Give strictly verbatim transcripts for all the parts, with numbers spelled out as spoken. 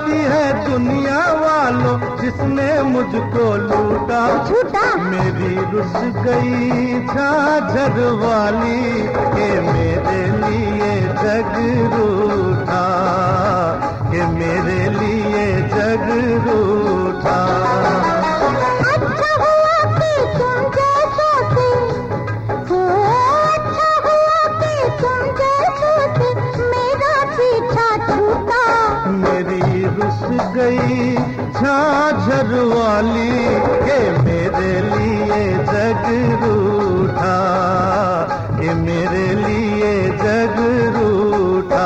जाती है दुनिया वालों जिसने मुझको लूटा। झूठा मेरी रुस गई झांझर वाली के मेरे लिए जग रूठा, के मेरे लिए जग रूठा। अच्छा हुआ कि तुम जैसों से हो, अच्छा हुआ कि तुम जैसों से मेरा पीछा छूटा। मेरी रुस गई झांझर वाली के मेरे लिए जग रूठा, के मेरे लिए जग रूठा।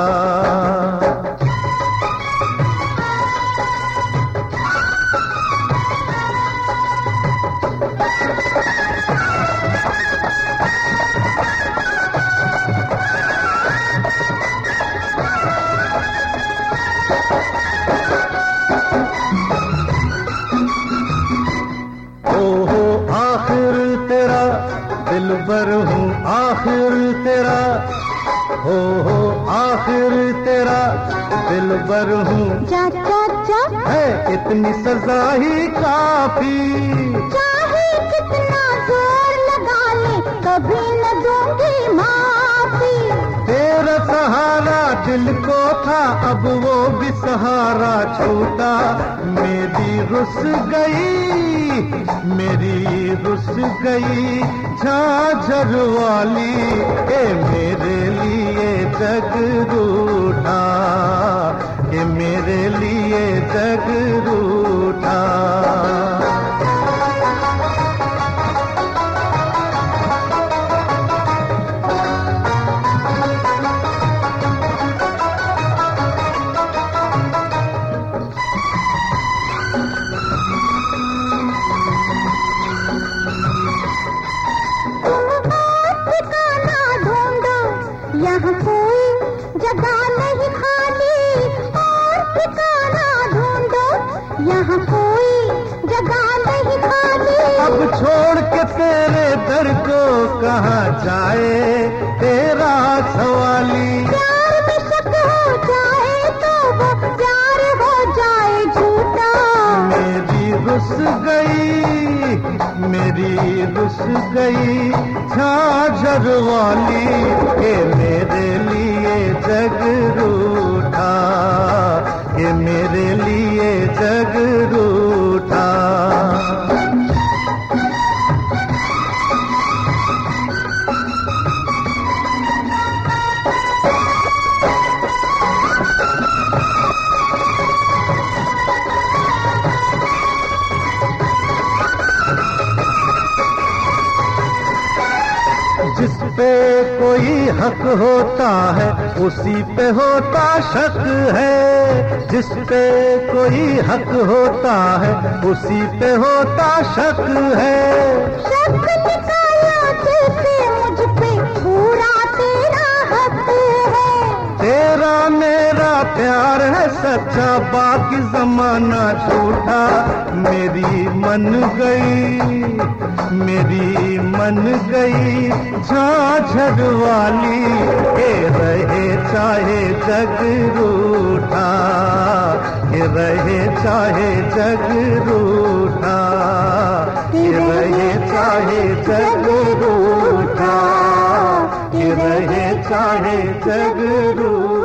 ओहो आखिर तेरा दिलबर हूँ, आखिर तेरा हो हो आखिर तेरा दिलबर हूँ। जा जा जा है इतनी सजा ही काफी, चाहे कितना जोर लगा ले कभी न दूंगी माफी। तेरा सहारा दिल को था अब वो भी सहारा छूटा। मेरी रुस गई, मेरी रुस गई झांझर वाली के मेरे लिए जग रूठा, के मेरे लिए जग रूठा। यहाँ कोई जगह नहीं खाली और ठिकाना ढूंढो, यहाँ कोई जगह नहीं खाली। अब छोड़ के तेरे दर को कहाँ जाए तेरा सवाली। प्यार में शक हो जाए तो वो प्यार हो जाए झूठा। मेरी रुस गई, मेरी रुस गई झांझर वाली के मेरे लिए जग रूठा, के मेरे लिए जग रूठा। जिस पे कोई हक होता है उसी पे होता शक है, जिस पे कोई हक होता है उसी पे होता शक है। शक निकाला जैसे मुझ पे पूरा तेरा हक है। तेरा मेरा प्यार है सच्चा बाकी जमाना झूठा। मेरी मन गई, मेरी मन गई झांझर वाली के रहे चाहे जग रूठा, के रहे चाहे जग रूठा, के रहे चाहे जग रूठा, के रहे चाहे जग रूठा।